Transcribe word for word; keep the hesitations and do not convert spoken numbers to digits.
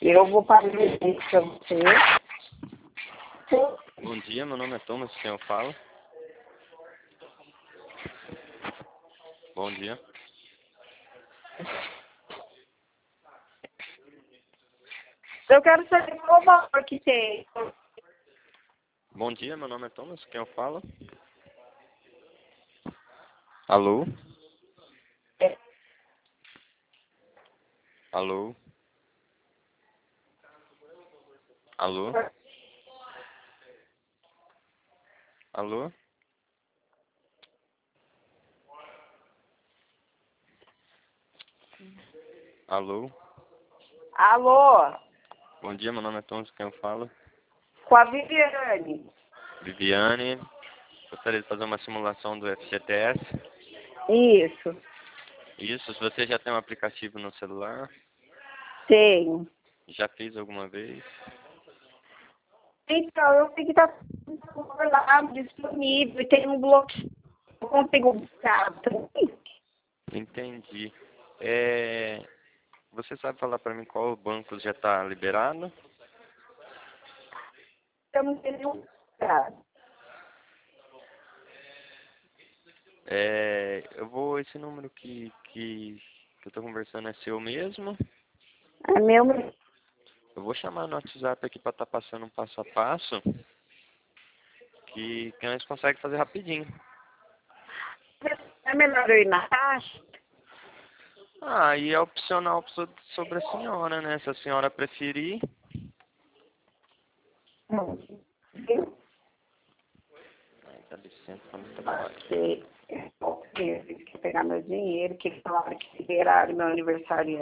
Eu vou passar o link para você. Bom dia, meu nome é Thomas, quem eu falo? Bom dia. Eu quero saber qual o valor que tem. Bom dia, meu nome é Thomas, quem eu falo? Alô? É. Alô? Alô? Alô? Alô? Alô? Bom dia, meu nome é Thomas, quem eu falo? Com a Viviane. Viviane, gostaria de fazer uma simulação do F G T S. Isso. Isso, se você já tem um aplicativo no celular, Tenho. já fez alguma vez? Então, eu tenho que estar lá disponível e tem um bloqueio. Eu consigo buscar também. Entendi. É... Você sabe falar para mim qual banco já está liberado? Eu não tenho nenhum caso. É... Eu vou, esse número que, que, que eu estou conversando é seu mesmo? É meu. Eu vou chamar no WhatsApp aqui para estar passando um passo a passo, que, que nós conseguimos fazer rapidinho. É melhor eu ir na caixa? Ah, e é opcional so- sobre a senhora, né? Se a senhora preferir. Não. Viu? Ai, dá licença, tá muito trabalho. Porque eu tenho que pegar meu dinheiro, que falaram que liberaram meu aniversário.